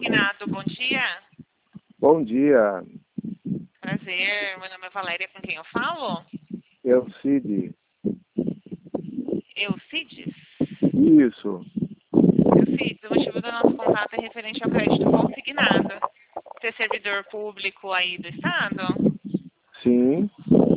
Consignado, bom dia. Bom dia, Prazer, meu nome é Valéria, com quem eu falo? Elcide. Eucides? Isso, Eucides, o motivo do nosso contato é referente ao crédito consignado. Você é servidor público aí do Estado? sim.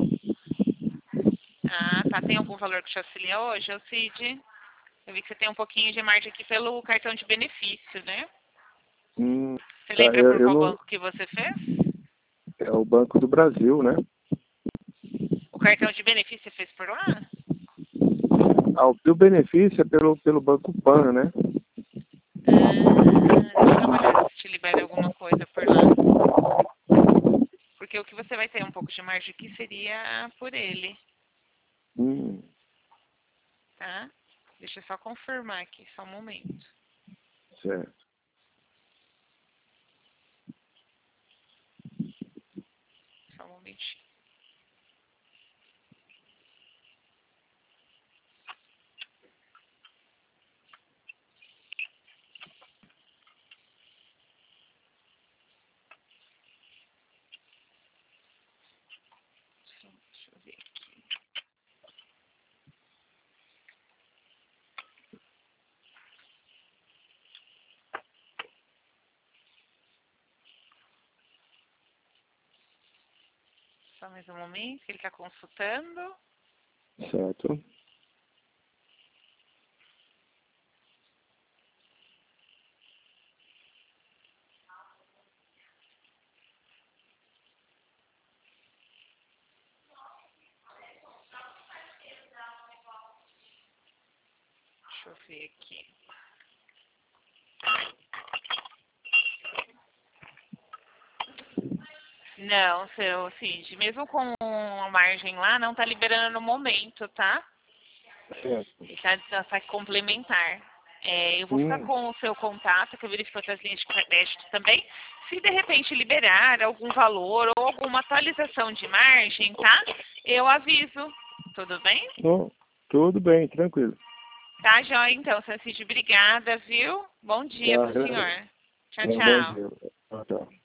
Ah, tá. Tem algum valor que te auxilia hoje, Eucides? Eu vi que você tem um pouquinho de margem aqui pelo cartão de benefício, né? Você Tá, lembra por eu qual não. banco que você fez? É o Banco do Brasil, né? O cartão de benefício você fez por lá? O benefício é pelo Banco Pan, né? Ah, deixa eu dar uma olhada se te libera alguma coisa por lá. Porque o que você vai ter um pouco de margem aqui seria por ele, Hum, tá? Deixa eu só confirmar aqui, só um momento. certo. Só um momentinho. Deixa eu ver aqui. Só mais um momento, que ele está consultando. Certo. Deixa eu ver aqui. Não, seu Cid, mesmo com a margem lá, não está liberando no momento, tá? Certo. Ele tá complementar. Eu vou ficar Hum, com o seu contato, que eu verifico outras linhas de crédito também. Se de repente liberar algum valor ou alguma atualização de margem, tá? Eu aviso. Tudo bem? bom, tudo bem, tranquilo. Tá, joia, então, seu Cid. Obrigada, viu? Bom dia Tá, pro senhor. Tchau, bom tchau. dia. Tchau, tchau.